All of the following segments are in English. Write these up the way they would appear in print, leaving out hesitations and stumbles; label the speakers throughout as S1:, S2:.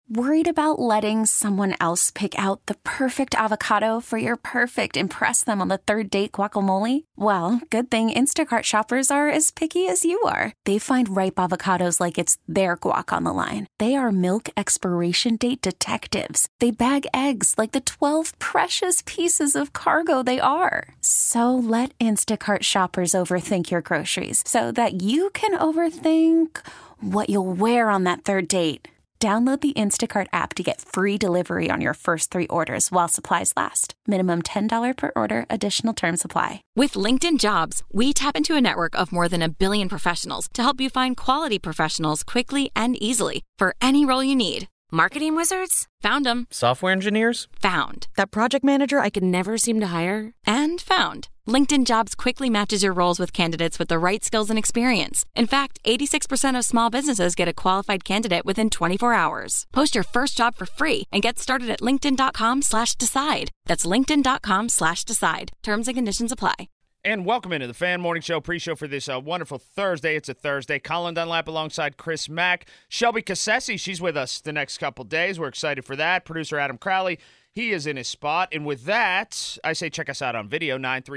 S1: Worried about letting someone else pick out the perfect avocado for your perfect impress them on the third date guacamole? Well, good thing Instacart shoppers are as picky as you are. They find ripe avocados like it's their guac on the line. They are milk expiration date detectives. They bag eggs like the 12 precious pieces of cargo they are. So let Instacart shoppers overthink your groceries so that you can overthink what you'll wear on that third date. Download the Instacart app to get free delivery on your first 3 orders while supplies last. Minimum $10 per order. Additional terms apply.
S2: With LinkedIn Jobs, we tap into a network of more than 1 billion professionals to help you find quality professionals quickly and easily for any role you need. Marketing wizards? Found them.
S3: Software engineers?
S2: Found. That project manager I could never seem to hire? And found. LinkedIn Jobs quickly matches your roles with candidates with the right skills and experience. In fact, 86% of small businesses get a qualified candidate within 24 hours. Post your first job for free and get started at linkedin.com/decide. That's linkedin.com/decide. Terms and conditions apply.
S4: And welcome into the Fan Morning Show pre-show for this wonderful Thursday. It's a Thursday. Colin Dunlap alongside Chris Mack. Shelby Cassesi, she's with us the next couple days. We're excited for that. Producer Adam Crowley, he is in his spot. And with that, I say check us out on video,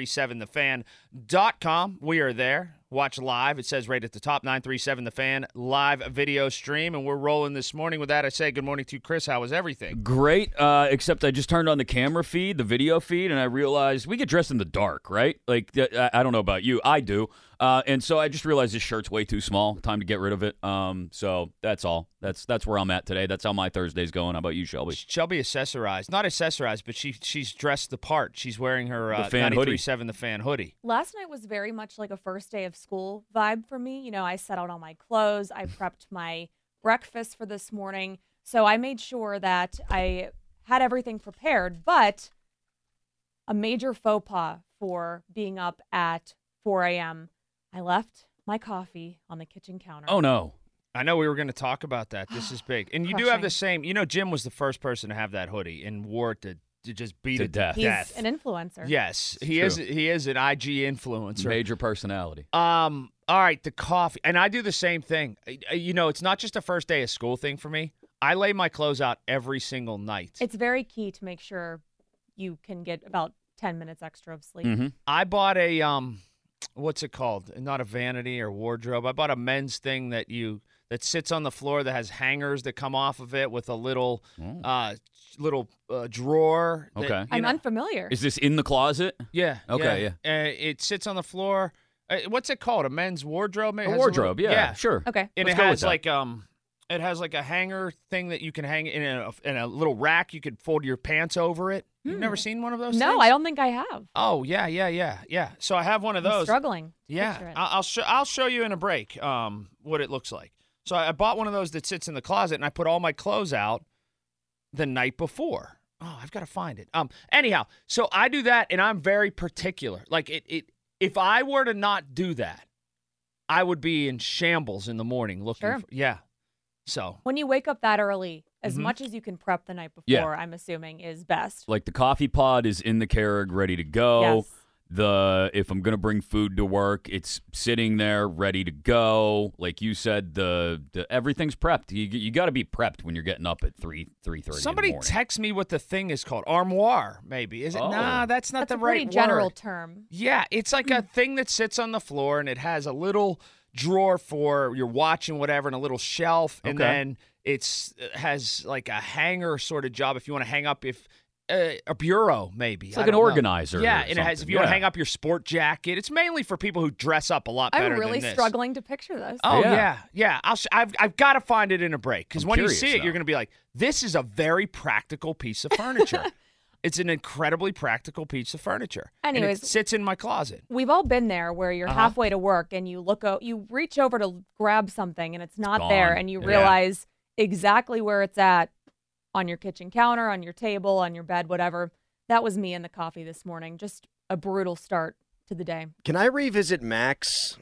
S4: 937thefan.com. We are there. Watch live. It says right at the top, 937 The Fan live video stream. And we're rolling this morning. With that, I say good morning to Chris. How is everything?
S5: Great, except I just turned on the camera feed, the video feed, and I realized we get dressed in the dark, right? Like, I don't know about you. I do. And so I just realized this shirt's way too small. Time to get rid of it. So that's all. That's where I'm at today. That's how my Thursday's going. How about you, Shelby?
S4: Shelby accessorized. Not accessorized, but she's dressed the part. She's wearing her
S5: the fan
S4: 93.7 The Fan hoodie.
S6: Last night was very much like a first day of school vibe for me. You know, I set out all my clothes. I prepped my breakfast for this morning. So I made sure that I had everything prepared. But a major faux pas for being up at 4 a.m., I left my coffee on the kitchen counter.
S5: Oh, no.
S4: I know we were going to talk about that. This is big. And you do have the same, you know, Jim was the first person to have that hoodie and wore it to just beat it to death.
S6: He's an influencer.
S4: Yes, he is an IG influencer.
S5: Major personality.
S4: All right, the coffee. And I do the same thing. You know, it's not just a first day of school thing for me. I lay my clothes out every single night.
S6: It's very key to make sure you can get about 10 minutes extra of sleep.
S5: Mm-hmm.
S4: I bought a what's it called? Not a vanity or wardrobe. I bought a men's thing that sits on the floor that has hangers that come off of it with a little drawer.
S5: Okay.
S4: That,
S6: I'm unfamiliar.
S5: Is this in the closet?
S4: Yeah.
S5: Okay,
S4: yeah. It sits on the floor. What's it called? A men's wardrobe?
S5: A wardrobe, yeah, sure.
S6: Okay.
S4: And
S5: Let's
S4: it
S5: go
S4: has
S5: with that.
S4: it has like a hanger thing that you can hang in a little rack. You could fold your pants over it. You've never seen one of those?
S6: No,
S4: things?
S6: I don't think I have.
S4: Oh yeah. So I have one of those.
S6: I'm struggling.
S4: Yeah, I'll show you in a break what it looks like. So I bought one of those that sits in the closet, and I put all my clothes out the night before. Oh, I've got to find it. Anyhow, so I do that, and I'm very particular. Like if I were to not do that, I would be in shambles in the morning looking.
S6: Sure.
S4: Yeah. So
S6: when you wake up that early, as much as you can prep the night before, I'm assuming is best.
S5: Like the coffee pod is in the Keurig, ready to go.
S6: Yes.
S5: If I'm gonna bring food to work, it's sitting there ready to go. Like you said, the everything's prepped. You got to be prepped when you're getting up at 3:30.
S4: Somebody text me what the thing is called. Armoire, maybe. Is it?
S5: Oh.
S4: Nah, that's not
S6: That's
S4: the
S6: a pretty
S4: right
S6: general
S4: word.
S6: term.
S4: Yeah, it's like a thing that sits on the floor, and it has a little drawer for your watch and whatever, and a little shelf, and then it has like a hanger sort of job if you want to hang up a bureau, maybe.
S5: It's like an organizer.
S4: Yeah,
S5: or
S4: and it has,
S5: something.
S4: if you want to hang up your sport jacket, it's mainly for people who dress up a lot better
S6: I'm really
S4: than this.
S6: struggling to picture this.
S4: Oh,
S5: Yeah.
S4: yeah. I've got to find it in a break, because
S5: I'm
S4: when you
S5: curious
S4: see it,
S5: now.
S4: you're going to be like, this is a very practical piece of furniture. It's an incredibly practical piece of furniture.
S6: Anyways.
S4: And it sits in my closet.
S6: We've all been there where you're halfway to work and you you reach over to grab something and it's not there,
S5: gone.
S6: and you
S5: Yeah.
S6: realize exactly where it's at on your kitchen counter, on your table, on your bed, whatever. That was me in the coffee this morning. Just a brutal start to the day.
S7: Can I revisit Mac's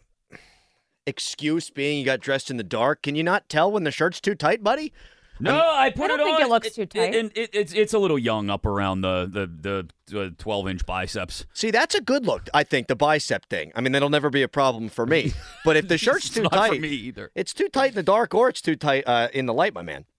S7: excuse being you got dressed in the dark? Can you not tell when the shirt's too tight, buddy?
S5: No, I put
S6: I don't
S5: it
S6: think
S5: on.
S6: it looks too tight.
S5: And it's a little young up around the 12-inch biceps.
S7: See, that's a good look, I think, the bicep thing. I mean, that'll never be a problem for me. But if the shirt's
S5: It's
S7: too
S5: not
S7: tight,
S5: for me either.
S7: it's too tight in the dark or it's too tight in the light, my man.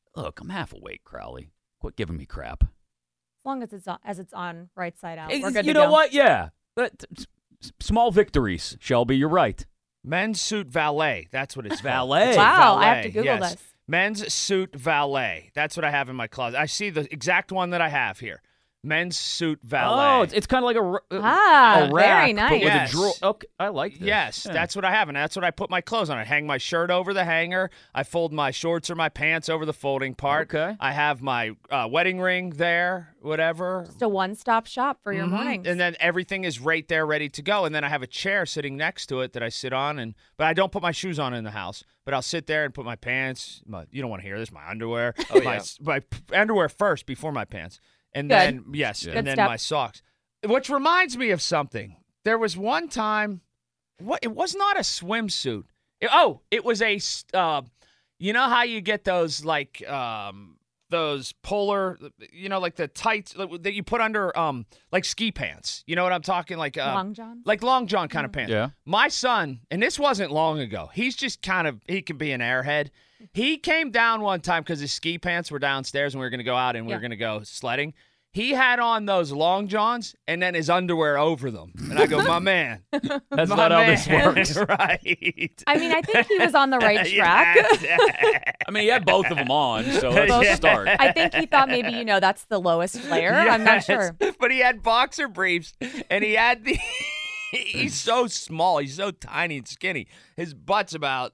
S5: Look, I'm half awake, Crowley. Quit giving me crap.
S6: As long as it's on right side out,
S5: Hey,
S6: we're good
S5: you
S6: to
S5: know
S6: go.
S5: what? Yeah. But, small victories, Shelby. You're right.
S4: Men's suit valet. That's what it's called.
S5: Valet.
S4: It's a
S6: Wow, I have
S4: valet,
S6: to Google
S4: yes.
S6: this.
S4: Men's suit valet. That's what I have in my closet. I see the exact one that I have here. Men's suit valet.
S5: Oh, it's kind of like a
S6: Ah,
S5: rack,
S6: very
S5: but
S6: nice.
S5: with
S4: Yes.
S5: a drawer. Okay, I like this.
S4: Yes,
S5: Yeah.
S4: that's what I have, and that's what I put my clothes on. I hang my shirt over the hanger. I fold my shorts or my pants over the folding part.
S5: Okay.
S4: I have my wedding ring there, whatever.
S6: Just a one-stop shop for your
S4: Mhm.
S6: mornings.
S4: And then everything is right there, ready to go. And then I have a chair sitting next to it that I sit on, but I don't put my shoes on in the house. But I'll sit there and put my pants. You don't want to hear this. My underwear. My underwear first before my pants. And
S6: Good.
S4: then, yes,
S6: Good
S4: and then
S6: step.
S4: my socks. Which reminds me of something. There was one time, it was not a swimsuit. It was a, you know how you get those, like, those polar, like the tights that you put under, like ski pants. You know what I'm talking? Like,
S6: Long John.
S4: like long john kind of pants.
S5: Yeah.
S4: My son, and this wasn't long ago, he's just he can be an airhead. He came down one time because his ski pants were downstairs and we were going to go out and we were going to go sledding. He had on those long johns and then his underwear over them. And I go, my man.
S5: That's
S4: my
S5: not how
S4: man.
S5: this works.
S4: Right.
S6: I mean, I think he was on the right track.
S4: Yes.
S5: I mean, he had both of them on, so that's a start.
S6: I think he thought maybe, that's the lowest layer. I'm not
S4: Yes.
S6: sure.
S4: But he had boxer briefs and he had the. He's so small. He's so tiny and skinny. His butt's about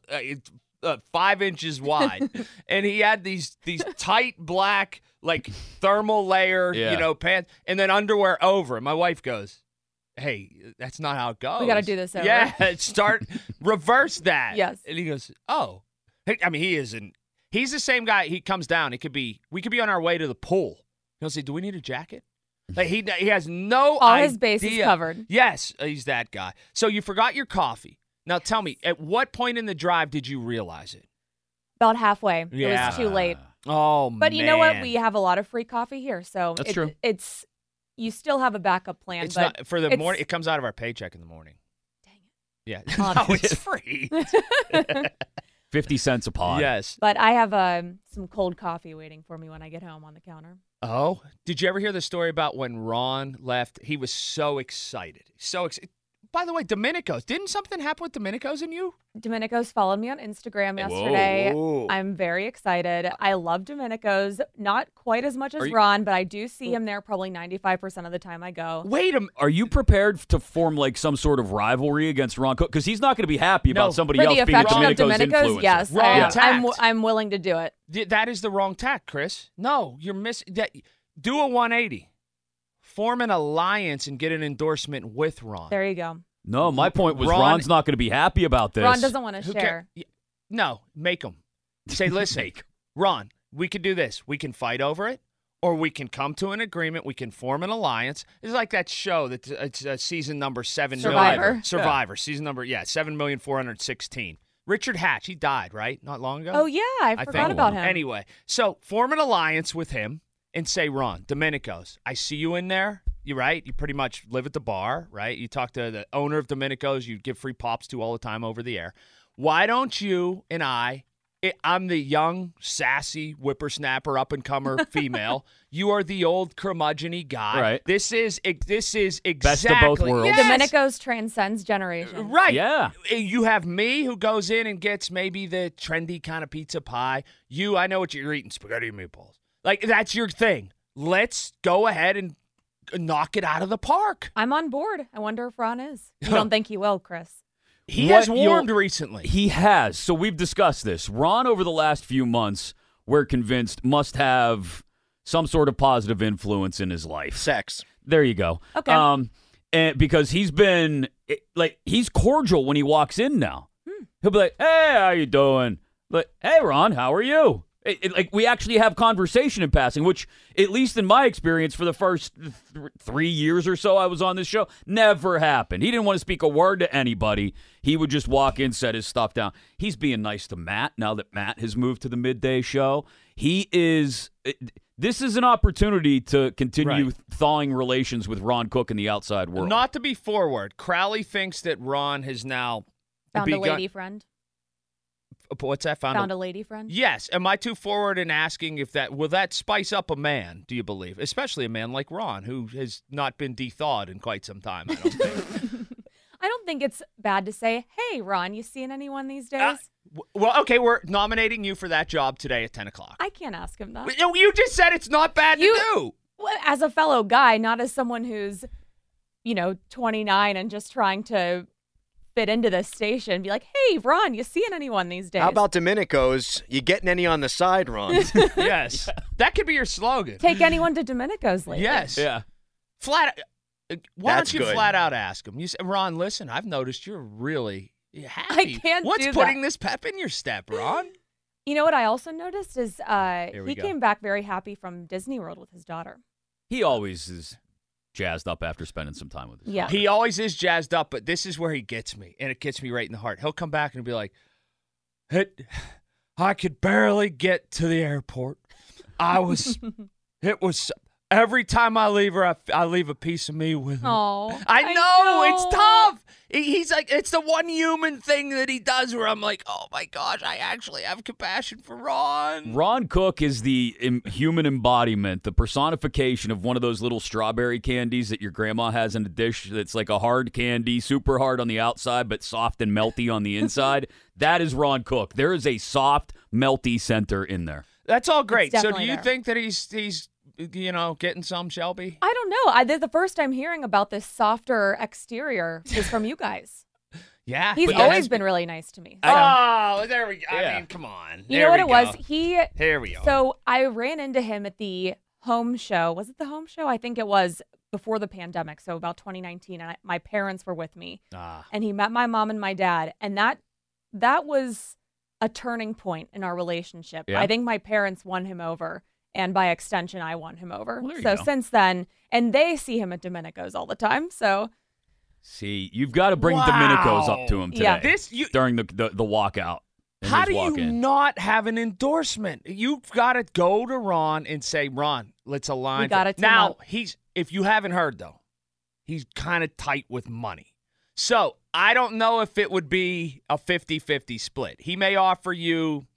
S4: 5 inches wide, and he had these tight black like thermal layer, pants, and then underwear over. And my wife goes, "Hey, that's not how it goes.
S6: We got to do this over.
S4: Yeah, reverse that."
S6: Yes.
S4: And he goes, "Oh, I mean, he isn't. He's the same guy. He comes down. We could be on our way to the pool. He'll say, "Do we need a jacket?" Like he has no
S6: All
S4: idea.
S6: his bases covered.
S4: Yes, he's that guy. So you forgot your coffee. Now tell me, at what point in the drive did you realize it?
S6: About halfway. It
S4: Yeah.
S6: was too late.
S4: Oh,
S6: But you know what? We have a lot of free coffee here, so
S5: That's true.
S6: It's you still have a backup plan.
S4: It's
S6: but
S4: not for the
S6: it's-
S4: morning. It comes out of our paycheck in the morning.
S6: Dang
S4: Yeah,
S6: Oh,
S4: no, it's free.
S5: 50 cents a pod.
S4: Yes.
S6: But I have some cold coffee waiting for me when I get home on the counter.
S4: Oh, did you ever hear the story about when Ron left? He was so excited. By the way, Domenico's. Didn't something happen with Domenico's and you?
S6: Domenico's followed me on Instagram yesterday.
S4: Whoa.
S6: I'm very excited. I love Domenico's. Not quite as much as
S5: Are you-
S6: Ron, but I do see him there probably 95% of the time I go.
S4: Wait a minute.
S5: Are you prepared to form like some sort of rivalry against Ron Cook? Because he's not going to be happy
S4: No.
S5: about somebody
S6: For
S5: else
S6: the
S5: being a
S6: affection of
S5: Domenico's
S6: Domenico's,
S5: influencer.
S6: yes.
S4: Wrong tact.
S6: I'm willing to do it.
S4: That is the wrong tack, Chris. No, you're missing that. Do a 180. Form an alliance and get an endorsement with Ron.
S6: There you go.
S5: No, my point was
S4: Ron-
S5: Ron's not going to be happy about this.
S6: Ron doesn't want to
S4: Who
S6: share.
S4: No, make them. Say, listen, Ron, we could do this. We can fight over it, or we can come to an agreement. We can form an alliance. It's like that show that it's season number 7 million.
S6: Survivor.
S4: Survivor. Season number 7,416,000. Richard Hatch, he died, right? Not long ago.
S6: Oh, yeah. I
S4: think.
S6: forgot about him.
S4: Anyway, so form an alliance with him and say, Ron, Domenico's, I see you in there. You're right. You pretty much live at the bar, right? You talk to the owner of Domenico's. You give free pops to all the time over the air. Why don't you and I'm the young, sassy, whippersnapper, up-and-comer female. You are the old curmudgeon-y guy.
S5: Right.
S4: This is exactly.
S5: Best of both worlds.
S4: Yes.
S6: Domenico's transcends generations.
S4: Right.
S5: Yeah.
S4: You have me who goes in and gets maybe the trendy kind of pizza pie. I know what you're eating, spaghetti and meatballs. Like, that's your thing. Let's go ahead and knock it out of the park.
S6: I'm on board. I wonder if Ron is. You don't think he will, Chris?
S4: He
S5: What
S4: has warmed recently.
S5: He has. So we've discussed this. Ron, over the last few months, we're convinced, must have some sort of positive influence in his life.
S7: Sex.
S5: There you go.
S6: Okay.
S5: And because he's been he's cordial when he walks in now. He'll be like, "Hey, how you doing?" Like, "Hey, Ron, how are you?" Like we actually have conversation in passing, which, at least in my experience, for the first 3 years or so I was on this show, never happened. He didn't want to speak a word to anybody. He would just walk in, set his stuff down. He's being nice to Matt now that Matt has moved to the midday show. This is an opportunity to continue thawing relations with Ron Cook in the outside world.
S4: Not to be forward, Crowley thinks that Ron has now
S6: Found a
S4: begun-
S6: lady friend.
S4: What's that?
S6: Found a lady friend?
S4: Yes. Am I too forward in asking if will that spice up a man, do you believe? Especially a man like Ron, who has not been de-thawed in quite some time, I don't think.
S6: I don't think it's bad to say, hey, Ron, you seeing anyone these days?
S4: Well, okay, we're nominating you for that job today at 10 o'clock.
S6: I can't ask him that.
S4: You just said it's not bad to do.
S6: Well, as a fellow guy, not as someone who's, 29 and just trying to fit into this station. Be like, hey, Ron, you seeing anyone these days?
S7: How about Domenico's? You getting any on the side, Ron?
S4: Yes. That could be your slogan.
S6: Take anyone to Domenico's lately?
S4: Yes.
S5: Yeah.
S4: Flat. Why
S7: That's
S4: don't you
S7: good.
S4: flat out ask him? You say, Ron, listen, I've noticed you're really happy.
S6: I can't
S4: What's
S6: do
S4: putting
S6: that.
S4: this pep in your step, Ron?
S6: You know what I also noticed is
S4: we
S6: he
S4: go.
S6: came back very happy from Disney World with his daughter.
S5: He always is jazzed up after spending some time with his
S6: Yeah.
S5: daughter.
S4: He always is jazzed up, but this is where he gets me, and it gets me right in the heart. He'll come back and be like, I could barely get to the airport. It was, every time I leave her, I leave a piece of me with her.
S6: Oh,
S4: I know, it's tough. He's like, it's the one human thing that he does where I'm like, oh my gosh, I actually have compassion for Ron.
S5: Ron Cook is the human embodiment, the personification of one of those little strawberry candies that your grandma has in a dish that's like a hard candy, super hard on the outside, but soft and melty on the inside. That is Ron Cook. There is a soft, melty center in there.
S4: That's all great. So do
S6: definitely
S4: you
S6: there.
S4: think that he's getting some, Shelby?
S6: I don't know. The first time hearing about this softer exterior is from you guys.
S4: Yeah.
S6: He's
S4: but
S6: always been really nice to me. So.
S4: Oh, there we go. I
S5: Yeah.
S4: mean, come on.
S6: You
S4: There
S6: know what
S4: we
S6: it was?
S4: go. Here we are.
S6: So I ran into him at the home show. Was it the home show? I think it was before the pandemic. So about 2019. And my parents were with me. And he met my mom and my dad. And that was a turning point in our relationship.
S5: Yeah.
S6: I think my parents won him over. And by extension, I won him over.
S5: Well, there you
S6: So
S5: go.
S6: since then, and they see him at Domenico's all the time. So
S5: See, you've got to bring Domenico's up to him today
S6: Yeah.
S5: during the walkout. in
S4: How
S5: his
S4: do you
S5: walk-in.
S4: not have an endorsement? You've got to go to Ron and say, Ron, let's align.
S6: We gotta team
S4: now,
S6: up.
S4: if you haven't heard, though, he's kind of tight with money. So I don't know if it would be a 50-50 split. He may offer you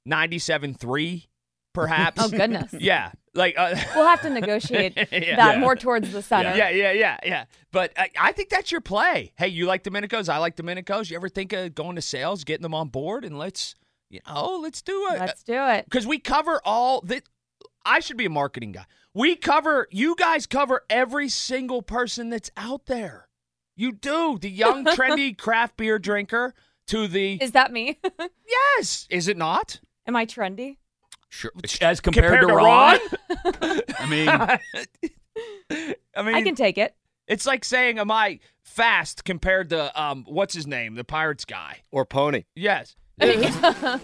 S4: 97.3, perhaps.
S6: oh goodness,
S4: Yeah. Like
S6: we'll have to negotiate
S4: Yeah.
S6: that more towards the center.
S4: Yeah. But I think that's your play. Hey, you like Domenico's? I like Domenico's. You ever think of going to sales, getting them on board, and let's do it.
S6: Let's do it.
S4: Because we cover all that. I should be a marketing guy. You guys cover every single person that's out there. You do. The young, trendy craft beer drinker to the.
S6: Is that me?
S4: Yes. Is it not?
S6: Am I trendy?
S5: Sure. As compared to
S4: Ron?
S5: I mean,
S6: I can take it.
S4: It's like saying, am I fast compared to, what's his name, the Pirates guy?
S7: Or Pony.
S4: Yes. Yes.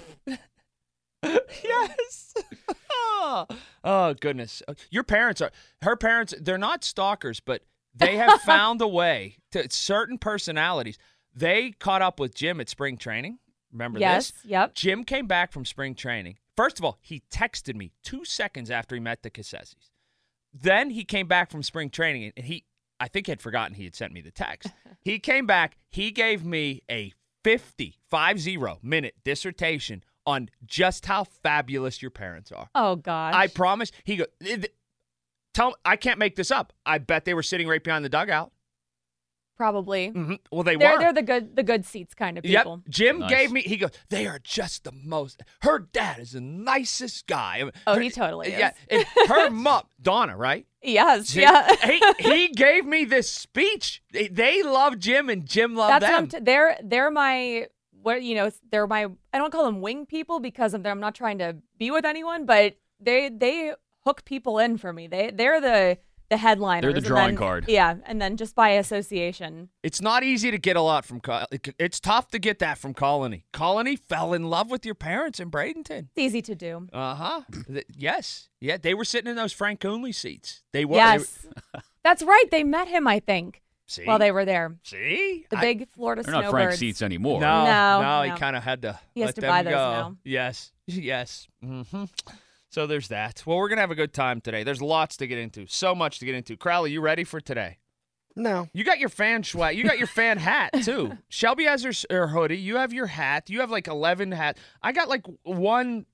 S4: Oh, goodness. Her parents, they're not stalkers, but they have found a way to certain personalities. They caught up with Jim at spring training. Remember
S6: Yes.
S4: this?
S6: Yep.
S4: Jim came back from spring training. First of all, he texted me 2 seconds after he met the Cassessis. Then he came back from spring training, and I think had forgotten he had sent me the text. He came back. He gave me a 50-minute dissertation on just how fabulous your parents are.
S6: Oh gosh.
S4: I promise. He goes, I can't make this up. I bet they were sitting right behind the dugout.
S6: Probably.
S4: Mm-hmm. Well, they
S6: They're
S4: were.
S6: the good seats kind of people.
S4: Yep. Jim
S5: Nice.
S4: gave me, he goes, they are just the most, her dad is the nicest guy.
S6: Oh, he totally is.
S4: Yeah. And her mom, Donna, right?
S6: Yes.
S4: See?
S6: Yeah.
S4: he gave me this speech. They love Jim and Jim loved
S6: That's
S4: them.
S6: they're my they're my I don't call them wing people because I'm not trying to be with anyone, but they hook people in for me. They're the headliners.
S5: They're the
S6: and
S5: drawing
S6: then-
S5: card.
S6: Yeah, and then just by association.
S4: It's not easy to get a lot from, it's tough to get that from Colony. Colony fell in love with your parents in Bradenton.
S6: It's easy to do.
S4: Uh-huh. Yes. Yeah, they were sitting in those Frank Coonley seats. They were.
S6: Yes. That's right. They met him, I think,
S4: See?
S6: while they were there.
S4: See?
S6: The big Florida
S5: they're not
S6: snowbirds.
S5: Frank seats anymore.
S4: No, he
S6: no.
S4: kind of had to
S6: He has
S4: let
S6: to
S4: them
S6: buy those
S4: go.
S6: now.
S4: Yes. Mm-hmm. So there's that. Well, we're going to have a good time today. There's lots to get into. So much to get into. Crowley, you ready for today?
S7: No.
S4: You got your fan swag. You got your fan hat, too. Shelby has her hoodie. You have your hat. You have like 11 hats. I got like one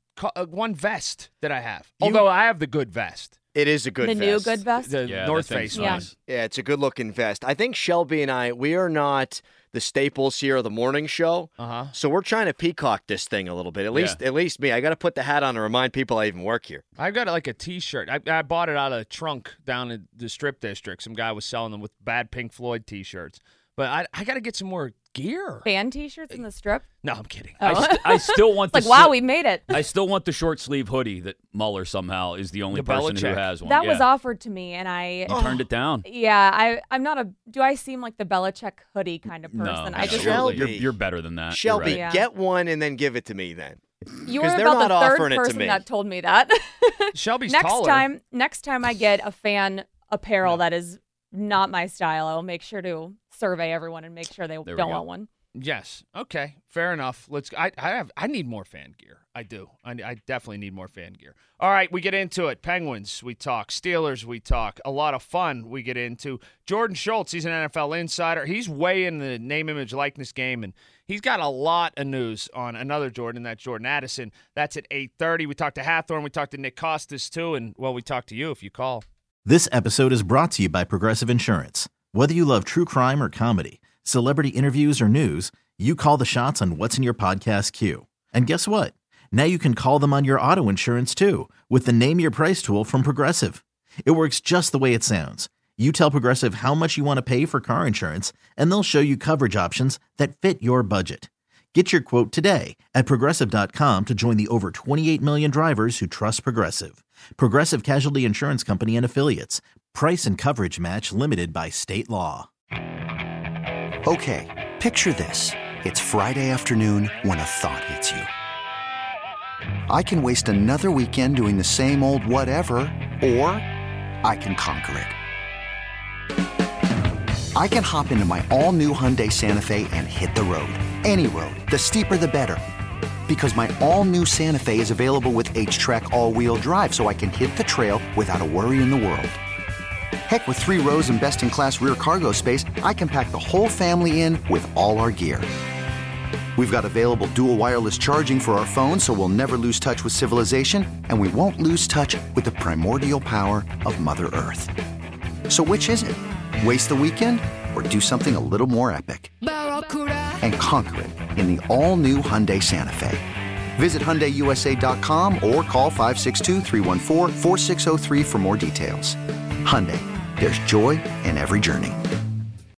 S4: vest that I have. Although I have the good vest.
S7: It is a good vest.
S6: The new good vest?
S4: The North Face one.
S7: Yeah, it's a good-looking vest. I think Shelby and I, we are not the staples here of the morning show. So we're trying to peacock this thing a little bit. At least me. I got to put the hat on to remind people I even work here.
S4: I've got like a T-shirt. I bought it out of a trunk down in the Strip District. Some guy was selling them with bad Pink Floyd T-shirts. But I got to get some more gear.
S6: Fan T-shirts in the Strip?
S4: No, I'm kidding.
S5: I still want
S6: it's like, wow, we made it.
S5: I still want the short sleeve hoodie that Mueller somehow is the only person who has one.
S6: That was offered to me, and I
S5: turned it down.
S6: Yeah, I'm not a. Do I seem like the Belichick hoodie kind of person?
S5: No,
S6: I just
S5: you're better than that.
S7: Shelby,
S5: right.
S7: get one and then give it to me then.
S6: You were
S7: they're
S6: about
S7: not
S6: the third
S7: offering it to
S6: person
S7: me.
S6: that told me that.
S4: Shelby's taller.
S6: Next time I get a fan apparel that is not my style, I'll make sure to survey everyone and make sure they don't want one.
S4: Yes. Okay. Fair enough. I need more fan gear. I do. I definitely need more fan gear. All right, we get into it. Penguins, we talk. Steelers, we talk. A lot of fun we get into. Jordan Schultz, he's an NFL insider. He's way in the name, image, likeness game, and he's got a lot of news on another Jordan, that's Jordan Addison. That's at 8:30. We talked to Hathorn. We talked to Nick Costas, too, and, well, we talked to you if you call.
S3: This episode is brought to you by Progressive Insurance. Whether you love true crime or comedy, celebrity interviews or news, you call the shots on what's in your podcast queue. And guess what? Now you can call them on your auto insurance too with the Name Your Price tool from Progressive. It works just the way it sounds. You tell Progressive how much you want to pay for car insurance, and they'll show you coverage options that fit your budget. Get your quote today at Progressive.com to join the over 28 million drivers who trust Progressive. Progressive Casualty Insurance Company and Affiliates. Price and coverage match limited by state law.
S8: Okay, picture this. It's Friday afternoon when a thought hits you. I can waste another weekend doing the same old whatever, or I can conquer it. I can hop into my all-new Hyundai Santa Fe and hit the road. Any road. The steeper, the better. Because my all-new Santa Fe is available with H-Track all-wheel drive, so I can hit the trail without a worry in the world. Heck, with 3 rows and best-in-class rear cargo space, I can pack the whole family in with all our gear. We've got available dual wireless charging for our phones, so we'll never lose touch with civilization, and we won't lose touch with the primordial power of Mother Earth. So which is it? Waste the weekend or do something a little more epic? And conquer it in the all-new Hyundai Santa Fe. Visit HyundaiUSA.com or call 562-314-4603 for more details. Hyundai, there's joy in every journey.